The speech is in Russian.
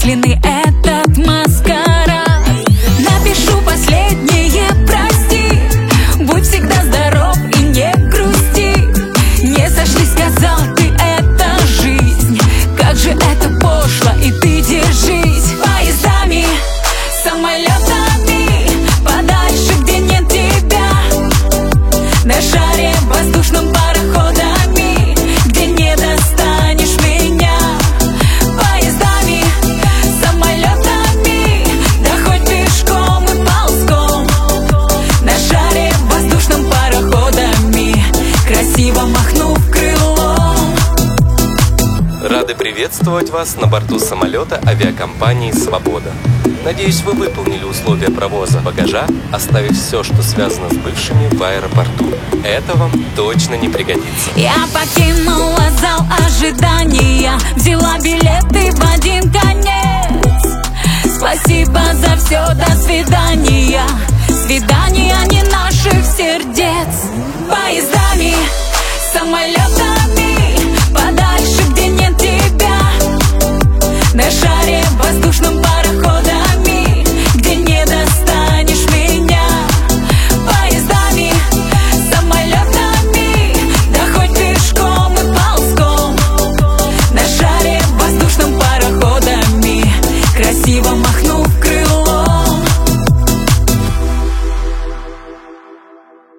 бессмысленный этот маскарад. Напишу последнее прости, будь всегда здоров и не грусти. Не сошли, сказал ты, это жизнь, как же это пошло, и ты держись. Поездами, самолетами, подальше, где нет тебя, на шаре воздушном пароходами, где не достанешь меня. Поездами, самолетами, да хоть пешком и ползком, на шаре воздушном пароходами, красиво махнув крылом. Рады приветствовать вас на борту самолета авиакомпании «Свобода». Надеюсь, вы выполнили условия провоза багажа, оставив все, что связано с бывшими, в аэропорту. Это вам точно не пригодится. Я покинула зал ожидания, взяла билеты в один конец. Спасибо за все, до свидания. Свидания не наших сердец. Поезда